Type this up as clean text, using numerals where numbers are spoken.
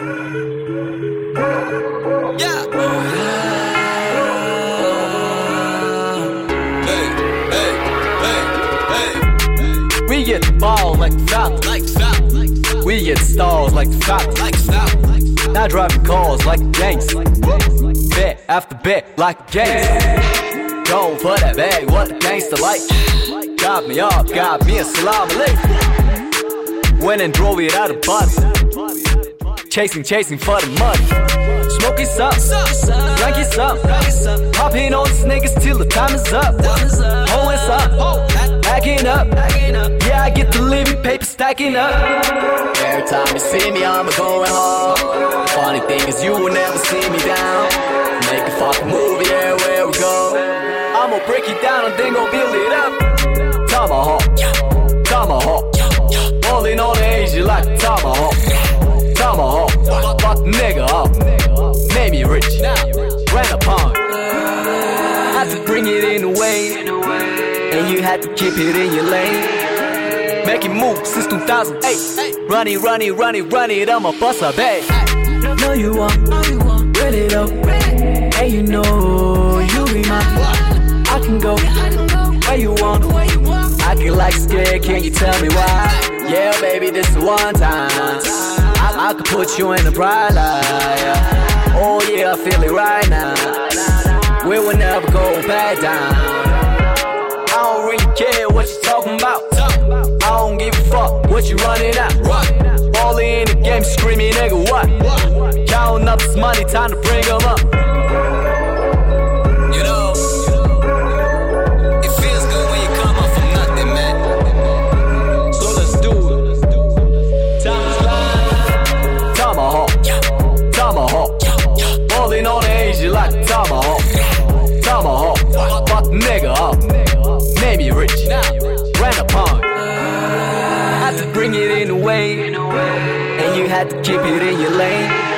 Yeah. Hey, hey, hey, hey. We get the ball like the Falcons. We get stars like the Falcons. Now driving cars like gangsters. Bet after bet like gangsters. Going for that bag, what the gangster like. Got me up, got me a salam alaikum. Went and drove it out of body. Chasing for the money. Smoking something, drinking something. Popping on these niggas till the time is up. Holding something, backing up. Yeah, I get the living paper stacking up. Every time you see me, I'm going hard. Funny thing is you will never see me down. Make a fucking movie everywhere we go. I'ma break it down and then gon' build it up. Tomahawk. Rolling on the edge like a tomahawk. Fuck nigga up. Made me rich. Ran upon. Had to bring it in the way, and you had to keep it in your lane. Making moves since 2008. Running, I'm a buster, babe. No, you want, ready up. Hey, you know, you be mine. I can go where you want. I get like scared, can you tell me why? Yeah, baby, this is one time. I could put you in the bright light. Oh yeah, I feel it right now. We will never go back down. I don't really care what you talking about. I don't give a fuck what you running at. All in the game screaming, nigga, what? Counting up this money, time to bring them up. You know, it feels good when you come up from nothing, man. So let's do it. Time is flying. Tomahawk. Rolling on the edge like a tomahawk. Fuck nigga up. Made me rich. Ran upon. Had to bring it in the way, and you had to keep it in your lane.